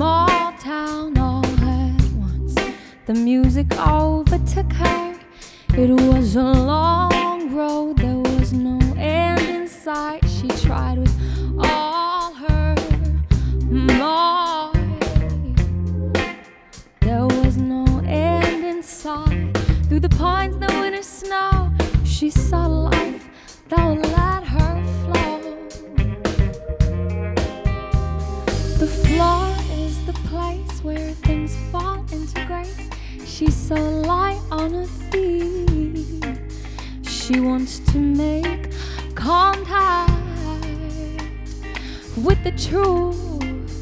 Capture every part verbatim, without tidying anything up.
small town all at once. The music overtook her. It was a long road, there was no end in sight. She tried with all her might. There was no end in sight. Through the pines, the winter snow, she saw life that would let her flow. The floor is the place where things fall into grace. She saw light on her feet. She wants to make contact with the truth.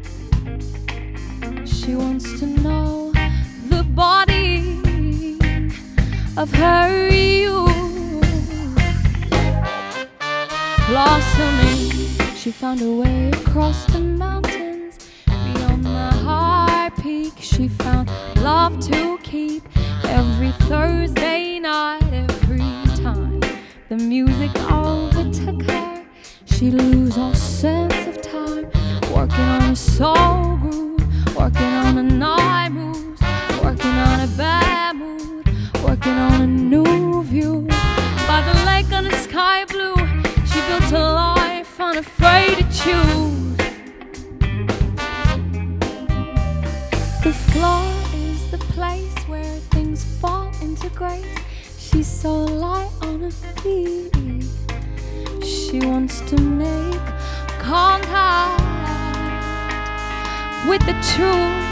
She wants to know the body of her youth. Blossoming, she found her way across the mountains. Beyond the high peak, she found love to keep. Every Thursday night, every time the music overtook her, she'd lose all sense of time. Working on a soul groove, working on a night moves, working on a bad mood, working on a new view. By the lake on the sky blue, she built a life unafraid to choose. The floor is the place where things fall into grace. She saw light on her feet. She wants to make contact with the truth.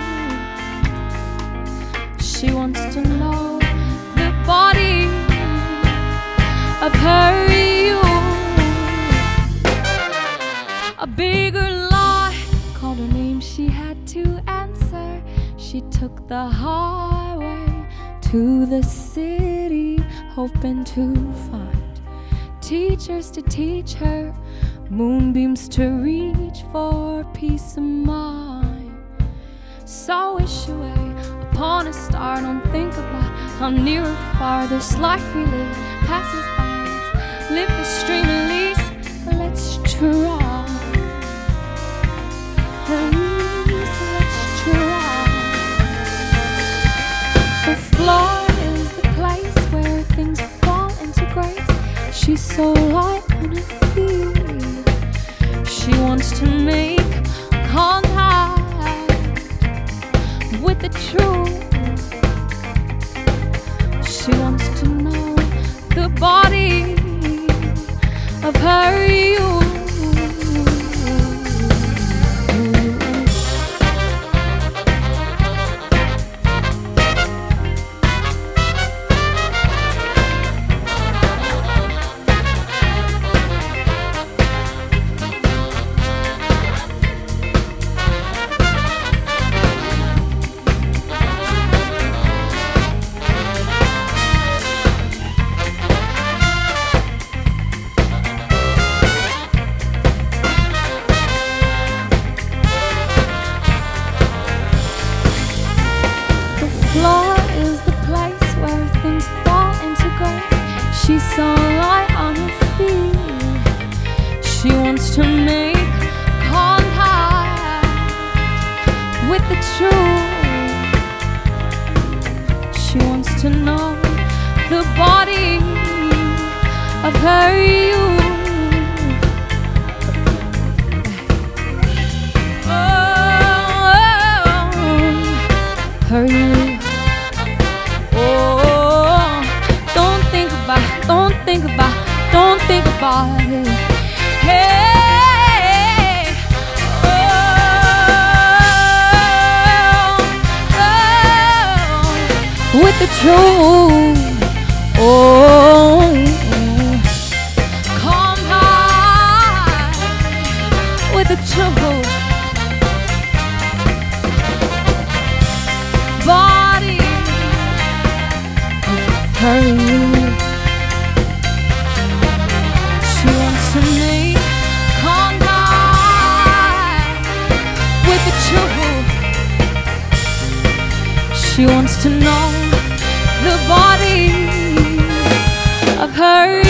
She wants to know the body of her youth. A bigger lie called her name, she had to answer. She took the highway to the city, hoping to find teachers to teach her, moonbeams to reach for peace of mind. So wish away upon a star, don't think about how near or far this life we live passes by. Let's live the stream at least, let's try. At least let's try. The floor is the place where things fall into grace. She saw light on her feet. She wants to make contact with the truth. She wants to know the body of her youth. She saw light on her feet. She wants to make contact with the truth. She wants to know the body of her youth. Oh, her youth. Don't think about, don't think about it. Hey, oh, oh, with the truth. Oh, come high with the truth. Body of her youth. To make contact with the truth. She wants to know the body of her